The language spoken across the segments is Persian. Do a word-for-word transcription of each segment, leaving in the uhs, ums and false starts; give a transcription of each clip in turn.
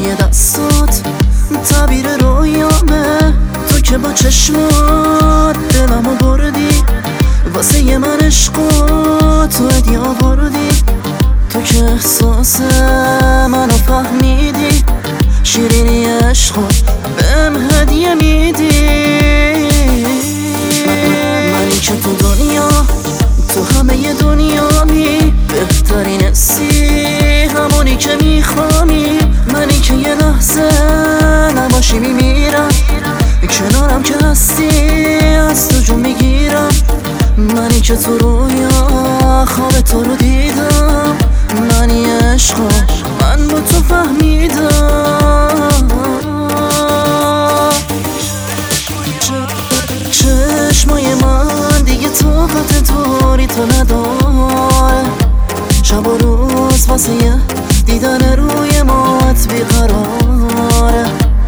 روی دستات تعبیر رویامه. تو که با چشمات دلمو بردی، واسه یه من عشقات تو هدیه آوردی. تو که احساس منو فهمیدی، شیرینی عشقات بهم هدیه میدی. منی که تو دنیا، تو همه ی دنیامی، بهترین حسی همونی که میخوامی. منی که یه لحظه نباشی میمیرم، کنارم که هستی از تو جون میگیرم. منی که تو رویا خواب تو رو دیدم، منی عشقا من با تو فهمیدم. چشمای من دیگه طاقت دوری تو نداره، شب و روز واسه یه دیدن روی مات بیقراره.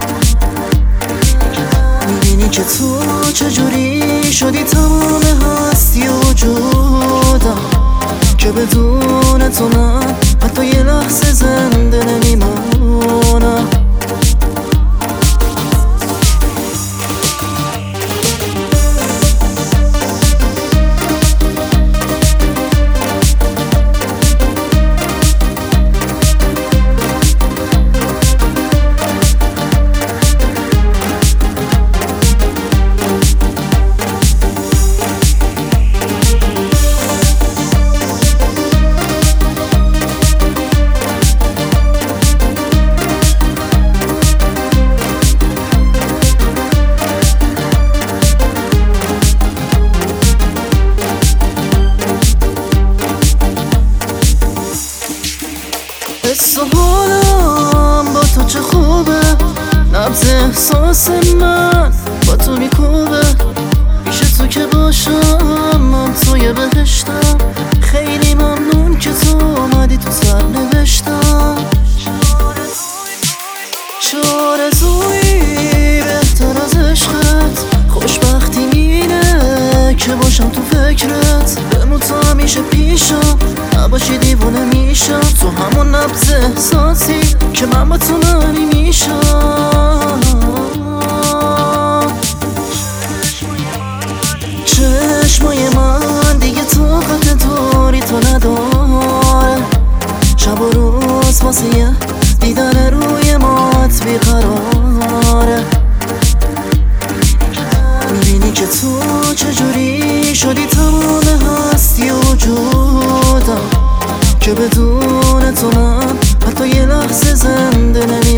میبینی که تو چجوری شدی تمام هستی وجودم، که بدون تو من حتی یه لحظه زنده نمیمونم. حس و حالم با تو چه خوبه، نبض احساس من با تو میکوبه. پیش تو که باشم من توی بهشتم، خیلی ممنون که تو اومدی تو سر نوشتم. چه آرزویی بهتر از عشقت، خوشبختی مینه که باشم تو فکرت. بمون تو همیشه پیشم، نباشی دیوونه میشم. تو همون نبض احساسی که من با تو معنی میشم. چشمای من دیگه طاقت دوری تو نداره، شب و روز واسه یه دیدن روی مات بیقراره. میبینی که تو چجوری شدی تمام هستی وجودم، که بدون تو من حتی یه لحظه زنده نمی